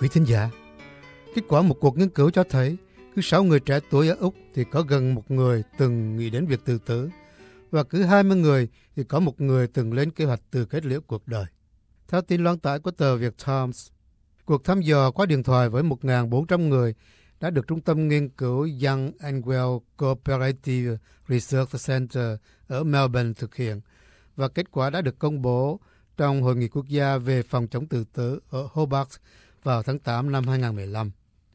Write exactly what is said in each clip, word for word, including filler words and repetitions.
quý thính giả, kết quả một cuộc nghiên cứu cho thấy cứ sáu người trẻ tuổi ở Úc thì có gần một người từng nghĩ đến việc tự tử, và cứ hai mươi người thì có một người từng lên kế hoạch tự kết liễu cuộc đời. Theo tin loan tải của tờ Việt Times, cuộc thăm dò qua điện thoại với một nghìn bốn trăm người đã được Trung tâm Nghiên cứu Young and Well Cooperative Research Center ở Melbourne thực hiện, và kết quả đã được công bố trong Hội nghị quốc gia về phòng chống tự tử ở Hobart vào tháng tám năm hai nghìn không trăm mười lăm.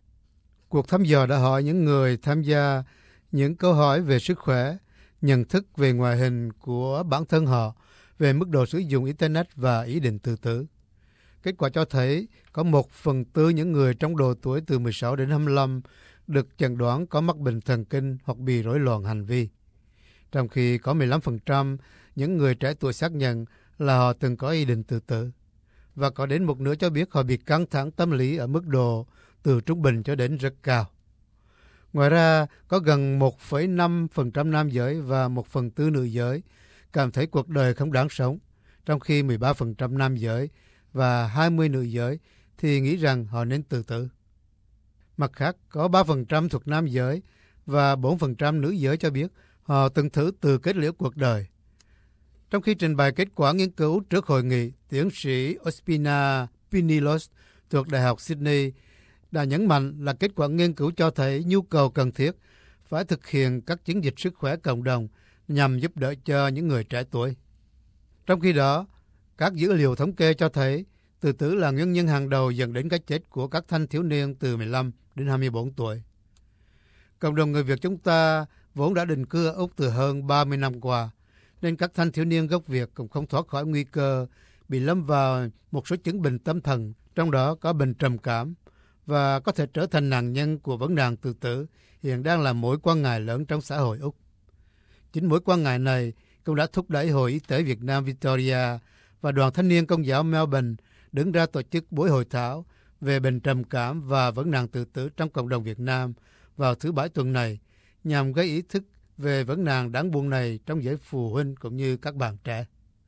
Cuộc thăm dò đã hỏi những người tham gia những câu hỏi về sức khỏe, nhận thức về ngoại hình của bản thân họ, về mức độ sử dụng Internet và ý định tự tử. Kết quả cho thấy có một phần tư những người trong độ tuổi từ mười sáu đến hai mươi lăm được chẩn đoán có mắc bệnh thần kinh hoặc bị rối loạn hành vi, trong khi có mười lăm phần trăm những người trẻ tuổi xác nhận là họ từng có ý định tự tử, và có đến một nửa cho biết họ bị căng thẳng tâm lý ở mức độ từ trung bình cho đến rất cao. Ngoài ra, có gần một phẩy năm phần trăm nam giới và một phần tư nữ giới cảm thấy cuộc đời không đáng sống, trong khi mười ba phần trăm nam giới và hai mươi nữ giới thì nghĩ rằng họ nên tự tử. Mặt khác, có ba phần trăm thuộc nam giới và bốn phần trăm nữ giới cho biết họ từng thử tự kết liễu cuộc đời. Trong khi trình bày kết quả nghiên cứu trước hội nghị, tiến sĩ Ospina Pinilos thuộc Đại học Sydney đã nhấn mạnh là kết quả nghiên cứu cho thấy nhu cầu cần thiết phải thực hiện các chiến dịch sức khỏe cộng đồng nhằm giúp đỡ cho những người trẻ tuổi. Trong khi đó, các dữ liệu thống kê cho thấy tự tử là nguyên nhân hàng đầu dẫn đến cái chết của các thanh thiếu niên từ mười lăm đến hai mươi bốn tuổi. Cộng đồng người Việt chúng ta vốn đã định cư ở Úc từ hơn ba mươi năm qua, nên các thanh thiếu niên gốc Việt cũng không thoát khỏi nguy cơ bị lâm vào một số chứng bệnh tâm thần, trong đó có bệnh trầm cảm, và có thể trở thành nạn nhân của vấn nạn tự tử hiện đang là mối quan ngại lớn trong xã hội Úc. Chính mối quan ngại này cũng đã thúc đẩy Hội Y tế Việt Nam Victoria và Đoàn Thanh niên Công giáo Melbourne đứng ra tổ chức buổi hội thảo về bệnh trầm cảm và vấn nạn tự tử trong cộng đồng Việt Nam vào thứ Bảy tuần này, nhằm gây ý thức về vấn nạn đáng buồn này trong giới phụ huynh cũng như các bạn trẻ.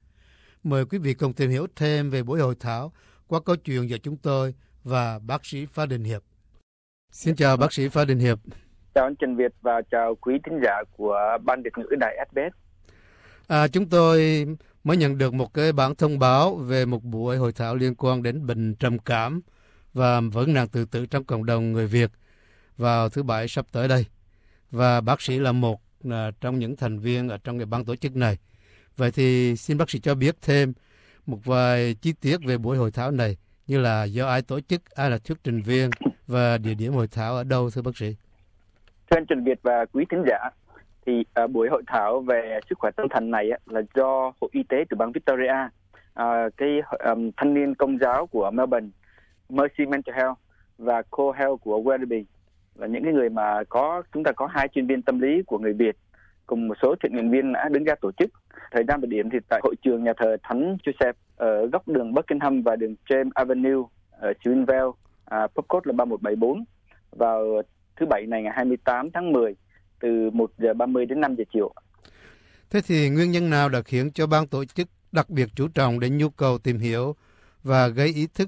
Mời quý vị cùng tìm hiểu thêm về buổi hội thảo qua câu chuyện giữa chúng tôi và bác sĩ Phan Đình Hiệp. Xin chào bác sĩ Phan Đình Hiệp. Chào anh Trần Việt và chào quý thính giả của Ban Việt ngữ Đài ét bê ét. À, chúng tôi mới nhận được một cái bản thông báo về một buổi hội thảo liên quan đến bệnh trầm cảm và vấn nạn tự tử trong cộng đồng người Việt vào thứ Bảy sắp tới đây. Và bác sĩ là một là trong những thành viên ở trong cái ban tổ chức này. Vậy thì xin bác sĩ cho biết thêm một vài chi tiết về buổi hội thảo này, như là do ai tổ chức, ai là thuyết trình viên và địa điểm hội thảo ở đâu, thưa bác sĩ? Thưa anh Trần Việt và quý thính giả, thì uh, buổi hội thảo về sức khỏe tâm thần này uh, là do Hội Y tế từ bang Victoria, uh, cái um, thanh niên công giáo của Melbourne, Mercy Mental Health và Co Health của Werribee là những cái người mà có chúng ta có hai chuyên viên tâm lý của người Việt cùng một số thiện nguyện viên đã đứng ra tổ chức. Thời gian và điểm thì tại hội trường nhà thờ Thánh Joseph ở góc đường Buckingham và đường James Avenue ở Swinville, uh, postcode là ba một bảy bốn, vào thứ Bảy này ngày hai mươi tám tháng mười từ một giờ ba mươi đến năm giờ chiều. Thế thì nguyên nhân nào đã khiến cho ban tổ chức đặc biệt chú trọng đến nhu cầu tìm hiểu và gây ý thức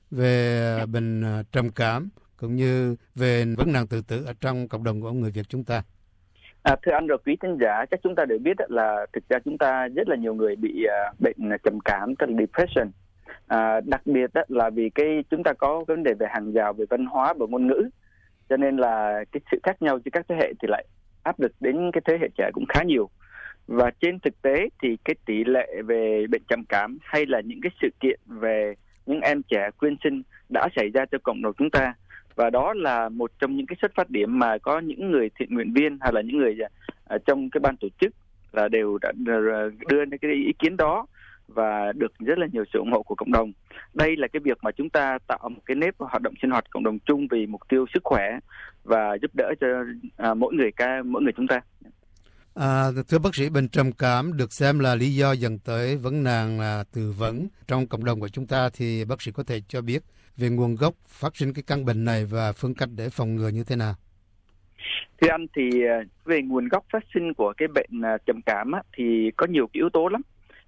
về bệnh trầm cảm cũng như về vấn nạn tự tử ở trong cộng đồng của người Việt chúng ta? À, thưa anh và quý thính giả, chắc chúng ta đều biết là thực ra chúng ta rất là nhiều người bị uh, bệnh trầm cảm, tức là depression. À, đặc biệt là vì cái chúng ta có vấn đề về hàng rào về văn hóa và ngôn ngữ, cho nên là cái sự khác nhau giữa các thế hệ thì lại áp lực đến cái thế hệ trẻ cũng khá nhiều. Và trên thực tế thì cái tỷ lệ về bệnh trầm cảm hay là những cái sự kiện về những em trẻ quyên sinh đã xảy ra cho cộng đồng chúng ta, và đó là một trong những cái xuất phát điểm mà có những người thiện nguyện viên hay là những người ở trong cái ban tổ chức là đều đã đưa ra cái ý kiến đó và được rất là nhiều sự ủng hộ của cộng đồng. Đây là cái việc mà chúng ta tạo một cái nếp hoạt động sinh hoạt cộng đồng chung vì mục tiêu sức khỏe và giúp đỡ cho à, mỗi người ca mỗi người chúng ta. À, thưa bác sĩ, bệnh trầm cảm được xem là lý do dẫn tới vấn nạn là tự vẫn trong cộng đồng của chúng ta, thì bác sĩ có thể cho biết về nguồn gốc phát sinh cái căn bệnh này và phương cách để phòng ngừa như thế nào? Thưa anh, thì về nguồn gốc phát sinh của cái bệnh trầm cảm á, thì có nhiều cái yếu tố lắm.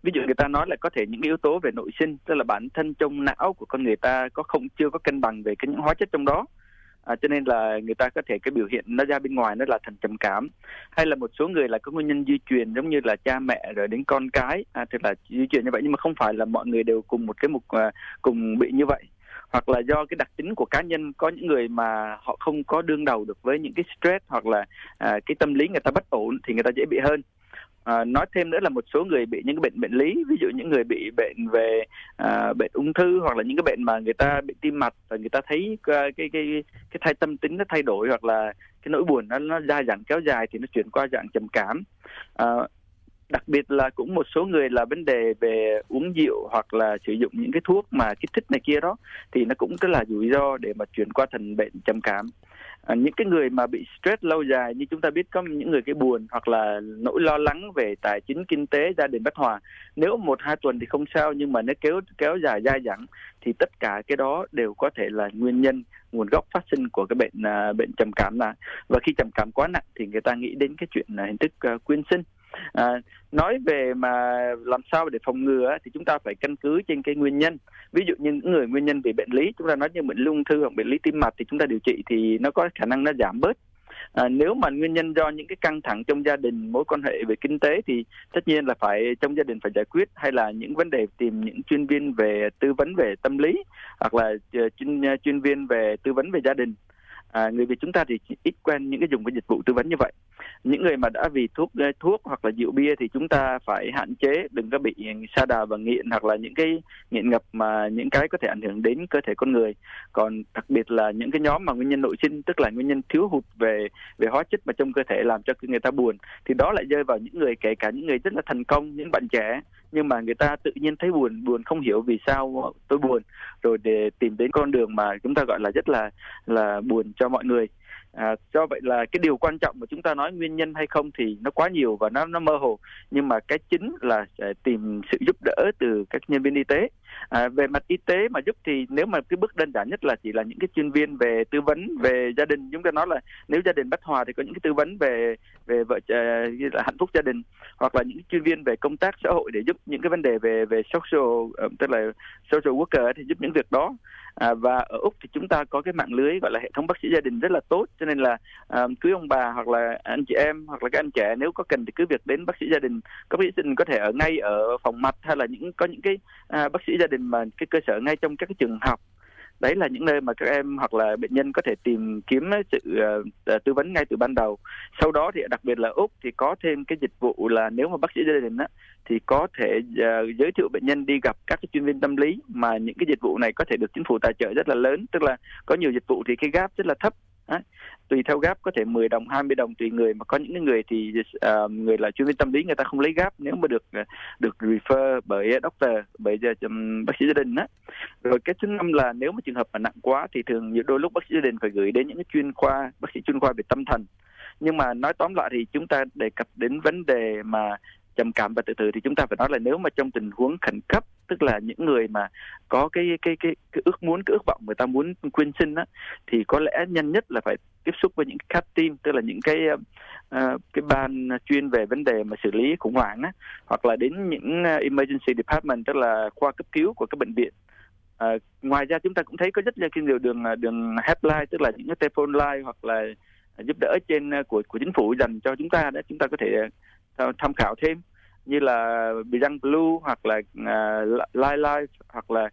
Ví dụ người ta nói là có thể những yếu tố về nội sinh, tức là bản thân trong não của con người ta có không chưa có cân bằng về cái những hóa chất trong đó. À, cho nên là người ta có thể cái biểu hiện nó ra bên ngoài nó là thành trầm cảm. Hay là một số người là có nguyên nhân di truyền, giống như là cha mẹ rồi đến con cái, à, thì là di truyền như vậy, nhưng mà không phải là mọi người đều cùng một cái mục à, cùng bị như vậy. Hoặc là do cái đặc tính của cá nhân, có những người mà họ không có đương đầu được với những cái stress hoặc là à, cái tâm lý người ta bất ổn thì người ta dễ bị hơn. À, nói thêm nữa là một số người bị những cái bệnh bệnh lý, ví dụ những người bị bệnh về à, bệnh ung thư, hoặc là những cái bệnh mà người ta bị tim mạch và người ta thấy cái cái cái, cái thay tâm tính nó thay đổi, hoặc là cái nỗi buồn nó nó dai dẳng kéo dài thì nó chuyển qua dạng trầm cảm. À, đặc biệt là cũng một số người là vấn đề về uống rượu hoặc là sử dụng những cái thuốc mà kích thích này kia đó, thì nó cũng rất là rủi ro để mà chuyển qua thành bệnh trầm cảm. À, những cái người mà bị stress lâu dài, như chúng ta biết có những người cái buồn hoặc là nỗi lo lắng về tài chính, kinh tế, gia đình bất hòa, nếu một hai tuần thì không sao, nhưng mà nếu kéo kéo dài dai dẳng thì tất cả cái đó đều có thể là nguyên nhân, nguồn gốc phát sinh của cái bệnh à, bệnh trầm cảm là. Và khi trầm cảm quá nặng thì người ta nghĩ đến cái chuyện là hình thức à, quyên sinh. À, nói về mà làm sao để phòng ngừa thì chúng ta phải căn cứ trên cái nguyên nhân. Ví dụ như những người nguyên nhân về bệnh lý, chúng ta nói như bệnh ung thư hoặc bệnh lý tim mạch thì chúng ta điều trị thì nó có khả năng nó giảm bớt. À, nếu mà nguyên nhân do những cái căng thẳng trong gia đình, mối quan hệ về kinh tế thì tất nhiên là phải trong gia đình phải giải quyết, hay là những vấn đề tìm những chuyên viên về tư vấn về tâm lý, hoặc là chuyên chuyên viên về tư vấn về gia đình. À, người Việt chúng ta thì ít quen những cái dùng cái dịch vụ tư vấn như vậy. Những người mà đã vì thuốc thuốc hoặc là rượu bia thì chúng ta phải hạn chế, đừng có bị sa đà và nghiện, hoặc là những cái nghiện ngập mà những cái có thể ảnh hưởng đến cơ thể con người. Còn đặc biệt là những cái nhóm mà nguyên nhân nội sinh, tức là nguyên nhân thiếu hụt về về hóa chất mà trong cơ thể làm cho người ta buồn, thì đó lại rơi vào những người, kể cả những người rất là thành công, những bạn trẻ, nhưng mà người ta tự nhiên thấy buồn, buồn không hiểu vì sao tôi buồn, rồi để tìm đến con đường mà chúng ta gọi là rất là là buồn cho mọi người. À, do vậy là cái điều quan trọng mà chúng ta nói nguyên nhân hay không thì nó quá nhiều và nó nó mơ hồ, nhưng mà cái chính là tìm sự giúp đỡ từ các nhân viên y tế. À, về mặt y tế mà giúp thì nếu mà cái bước đơn giản nhất là chỉ là những cái chuyên viên về tư vấn về gia đình. Chúng ta nói là nếu gia đình bất hòa thì có những cái tư vấn về về vợ như là hạnh phúc gia đình, hoặc là những chuyên viên về công tác xã hội để giúp những cái vấn đề về về social, tức là social worker thì giúp những việc đó. À, và ở Úc thì chúng ta có cái mạng lưới gọi là hệ thống bác sĩ gia đình rất là tốt, cho nên là à, quý ông bà hoặc là anh chị em hoặc là các anh trẻ nếu có cần thì cứ việc đến bác sĩ gia đình. Các bác sĩ gia đình có thể ở ngay ở phòng mạch, hay là những có những cái à, bác sĩ gia đình mà cái cơ sở ngay trong các cái trường học. Đấy là những nơi mà các em hoặc là bệnh nhân có thể tìm kiếm sự uh, tư vấn ngay từ ban đầu. Sau đó thì đặc biệt là Úc thì có thêm cái dịch vụ là nếu mà bác sĩ gia đình á, thì có thể uh, giới thiệu bệnh nhân đi gặp các cái chuyên viên tâm lý, mà những cái dịch vụ này có thể được chính phủ tài trợ rất là lớn, tức là có nhiều dịch vụ thì cái gáp rất là thấp. Đấy. Tùy theo gáp có thể mười đồng, hai mươi đồng tùy người, mà có những người thì uh, người là chuyên viên tâm lý người ta không lấy gáp nếu mà được uh, được refer bởi doctor, bởi um, bác sĩ gia đình á. Rồi cái thứ năm là nếu mà trường hợp mà nặng quá thì thường nhiều đôi lúc bác sĩ gia đình phải gửi đến những cái chuyên khoa, bác sĩ chuyên khoa về tâm thần. Nhưng mà nói tóm lại thì chúng ta đề cập đến vấn đề mà trầm cảm và tự tử thì chúng ta phải nói là nếu mà trong tình huống khẩn cấp, tức là những người mà có cái cái cái, cái ước muốn, cái ước vọng người ta muốn quyên sinh á, thì có lẽ nhanh nhất là phải tiếp xúc với những cat team, tức là những cái uh, cái ban chuyên về vấn đề mà xử lý khủng hoảng á, hoặc là đến những uh, emergency department, tức là khoa cấp cứu của các bệnh viện. À, ngoài ra chúng ta cũng thấy có rất là nhiều đường đường helpline, tức là những cái telephone line hoặc là giúp đỡ trên của của chính phủ dành cho chúng ta, đó chúng ta có thể tham khảo thêm, như là Beyond Blue hoặc là uh, Life Life hoặc là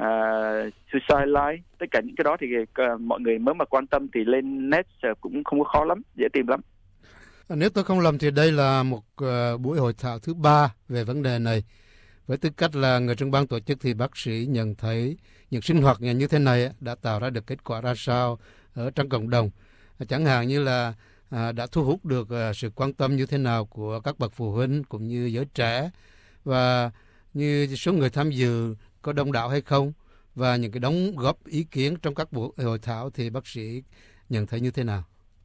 uh, Suicide Life. Tất cả những cái đó thì uh, mọi người mới mà quan tâm thì lên net cũng không có khó lắm, dễ tìm lắm. Nếu tôi không lầm thì đây là một uh, buổi hội thảo thứ ba về vấn đề này. Với tư cách là người trong ban tổ chức thì bác sĩ nhận thấy những sinh hoạt như thế này đã tạo ra được kết quả ra sao ở trong cộng đồng. Chẳng hạn như là à, đã thu hút được à, sự quan tâm như thế nào của các bậc phụ huynh cũng như giới trẻ, và như số người tham dự có đông đảo hay không, và những cái đóng góp ý kiến trong các buổi hội thảo thì bác sĩ nhận thấy như thế nào?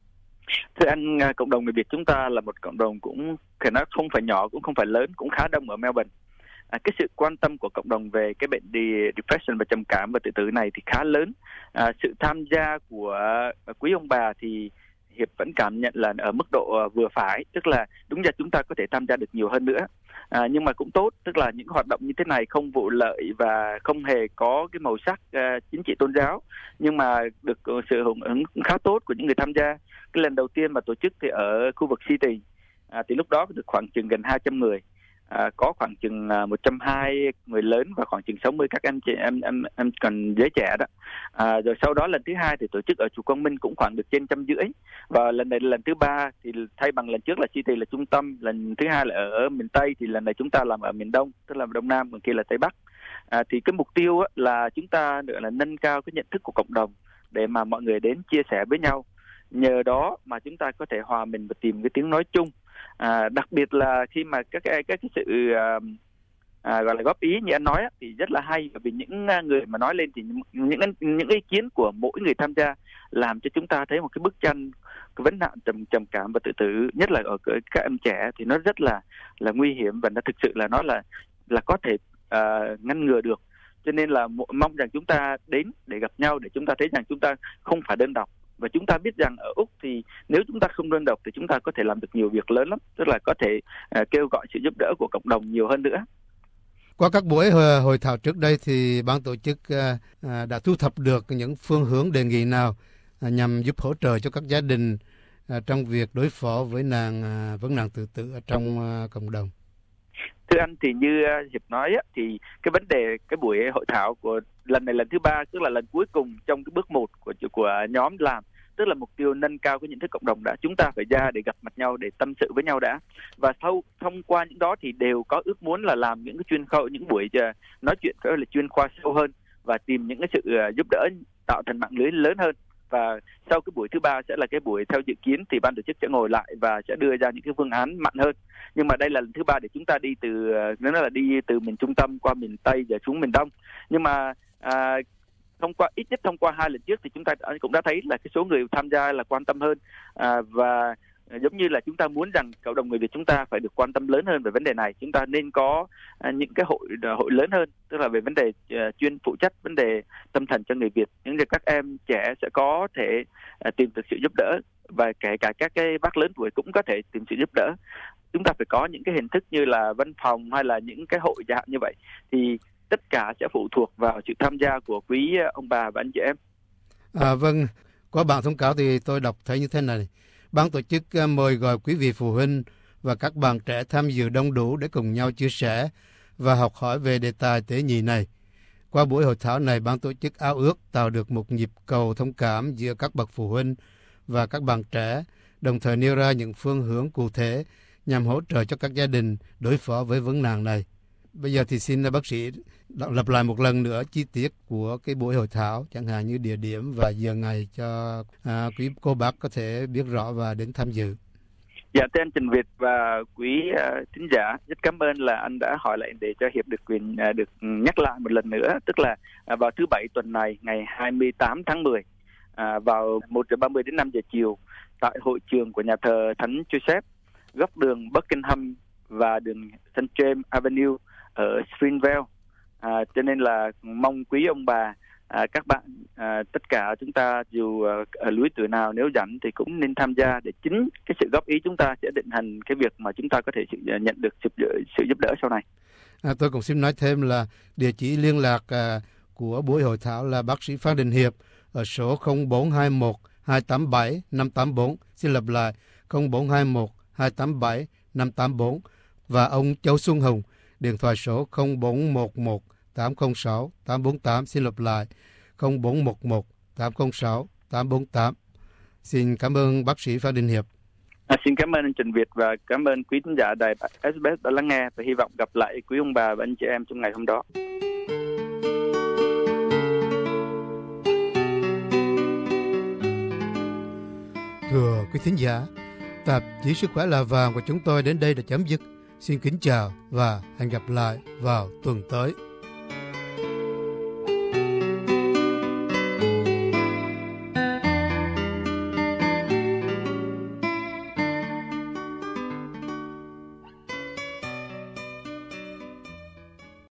Thưa anh, cộng đồng người Việt chúng ta là một cộng đồng cũng phải nói không phải nhỏ cũng không phải lớn, cũng khá đông ở Melbourne. À, cái sự quan tâm của cộng đồng về cái bệnh depression và trầm cảm và tự tử này thì khá lớn. À, sự tham gia của quý ông bà thì Hiệp vẫn cảm nhận là ở mức độ vừa phải, tức là đúng ra chúng ta có thể tham gia được nhiều hơn nữa. À, nhưng mà cũng tốt, tức là những hoạt động như thế này không vụ lợi và không hề có cái màu sắc uh, chính trị tôn giáo, nhưng mà được sự hưởng ứng khá tốt của những người tham gia. Cái lần đầu tiên mà tổ chức thì ở khu vực City, à, thì lúc đó được khoảng chừng gần hai trăm người. À, có khoảng chừng uh, một trăm hai mươi người lớn và khoảng chừng sáu mươi các em trẻ, em em em còn giới trẻ đó. À, rồi sau đó lần thứ hai thì tổ chức ở Chùa Quang Minh cũng khoảng được trên trăm rưỡi, và lần này lần thứ ba thì thay bằng lần trước là City là trung tâm, lần thứ hai là ở miền Tây, thì lần này chúng ta làm ở miền Đông, tức là Đông Nam, còn kia là Tây Bắc. À, thì cái mục tiêu á, là chúng ta nữa là nâng cao cái nhận thức của cộng đồng để mà mọi người đến chia sẻ với nhau, nhờ đó mà chúng ta có thể hòa mình và tìm cái tiếng nói chung. À, đặc biệt là khi mà các cái các cái sự à, à, gọi là góp ý như anh nói á, thì rất là hay, bởi vì những người mà nói lên thì những những, những ý kiến của mỗi người tham gia làm cho chúng ta thấy một cái bức tranh cái vấn nạn trầm trầm cảm và tự tử, nhất là ở các em trẻ, thì nó rất là là nguy hiểm và nó thực sự là nó là là có thể à, ngăn ngừa được. Cho nên là mong rằng chúng ta đến để gặp nhau, để chúng ta thấy rằng chúng ta không phải đơn độc. Và chúng ta biết rằng ở Úc thì nếu chúng ta không đơn độc thì chúng ta có thể làm được nhiều việc lớn lắm, tức là có thể uh, kêu gọi sự giúp đỡ của cộng đồng nhiều hơn nữa. Qua các buổi hội, hội thảo trước đây thì ban tổ chức uh, uh, đã thu thập được những phương hướng đề nghị nào uh, nhằm giúp hỗ trợ cho các gia đình uh, trong việc đối phó với nạn uh, vấn nạn tự tử ở trong uh, cộng đồng. Thưa anh, thì như uh, Hiệp nói á, thì cái vấn đề cái buổi hội thảo của lần này lần thứ ba, tức là lần cuối cùng trong cái bước một của của nhóm làm, tức là mục tiêu nâng cao cái nhận thức cộng đồng đã. Chúng ta phải ra để gặp mặt nhau, để tâm sự với nhau đã, và sau thông qua những đó thì đều có ước muốn là làm những cái chuyên khâu, những buổi uh, nói chuyện có là chuyên khoa sâu hơn và tìm những cái sự uh, giúp đỡ, tạo thành mạng lưới lớn hơn. Và sau cái buổi thứ ba sẽ là cái buổi theo dự kiến thì ban tổ chức sẽ ngồi lại và sẽ đưa ra những cái phương án mạnh hơn. Nhưng mà đây là lần thứ ba để chúng ta đi từ nó là đi từ miền trung tâm qua miền Tây và xuống miền Đông. Nhưng mà à, thông qua ít nhất thông qua hai lần trước thì chúng ta cũng đã thấy là cái số người tham gia là quan tâm hơn, à, và giống như là chúng ta muốn rằng cộng đồng người Việt chúng ta phải được quan tâm lớn hơn về vấn đề này. Chúng ta nên có à, những cái hội hội lớn hơn, tức là về vấn đề uh, chuyên phụ trách vấn đề tâm thần cho người Việt, những người các em trẻ sẽ có thể uh, tìm được sự giúp đỡ, và kể cả các cái bác lớn tuổi cũng có thể tìm sự giúp đỡ. Chúng ta phải có những cái hình thức như là văn phòng hay là những cái hội dạng như vậy, thì tất cả sẽ phụ thuộc vào sự tham gia của quý ông bà và anh chị em. À, vâng, qua bản thông cáo thì tôi đọc thấy như thế này. Ban tổ chức mời gọi quý vị phụ huynh và các bạn trẻ tham dự đông đủ để cùng nhau chia sẻ và học hỏi về đề tài tế nhị này. Qua buổi hội thảo này, ban tổ chức ao ước tạo được một nhịp cầu thông cảm giữa các bậc phụ huynh và các bạn trẻ, đồng thời nêu ra những phương hướng cụ thể nhằm hỗ trợ cho các gia đình đối phó với vấn nạn này. Bây giờ thì xin bác sĩ lặp lại một lần nữa chi tiết của cái buổi hội thảo, chẳng hạn như địa điểm và giờ ngày cho à, quý cô bác có thể biết rõ và đến tham dự. Dạ, thưa anh Trần Việt và quý uh, thính giả, rất cảm ơn là anh đã hỏi lại để cho Hiệp được quyền uh, được nhắc lại một lần nữa. Tức là uh, vào thứ Bảy tuần này, ngày hai mươi tám tháng mười, uh, vào một giờ ba mươi đến năm giờ chiều, tại hội trường của nhà thờ Thánh Joseph, góc đường Buckingham và đường Saint James Avenue ở Springvale. À, cho nên là mong quý ông bà, à, các bạn, à, tất cả chúng ta dù ở lứa tuổi nào nếu rảnh thì cũng nên tham gia, để chính cái sự góp ý chúng ta sẽ định hình cái việc mà chúng ta có thể sự, nhận được sự, sự giúp đỡ sau này. À, tôi cũng xin nói thêm là địa chỉ liên lạc à, của buổi hội thảo là bác sĩ Phan Đình Hiệp ở số không bốn hai một hai tám bảy năm tám bốn. Xin lặp lại không bốn hai một hai tám bảy năm tám bốn, và ông Châu Xuân Hùng, điện thoại số không bốn một một tám không sáu tám bốn tám. Xin lặp lại không bốn một một tám không sáu tám bốn tám. Xin cảm ơn bác sĩ Phan Đình Hiệp. À, xin cảm ơn anh Trần Việt và cảm ơn quý thính giả đài ét bê ét đã lắng nghe, và hy vọng gặp lại quý ông bà và anh chị em trong ngày hôm đó. Thưa quý thính giả, tạp chí Sức khỏe là vàng của chúng tôi đến đây đã chấm dứt. Xin kính chào và hẹn gặp lại vào tuần tới.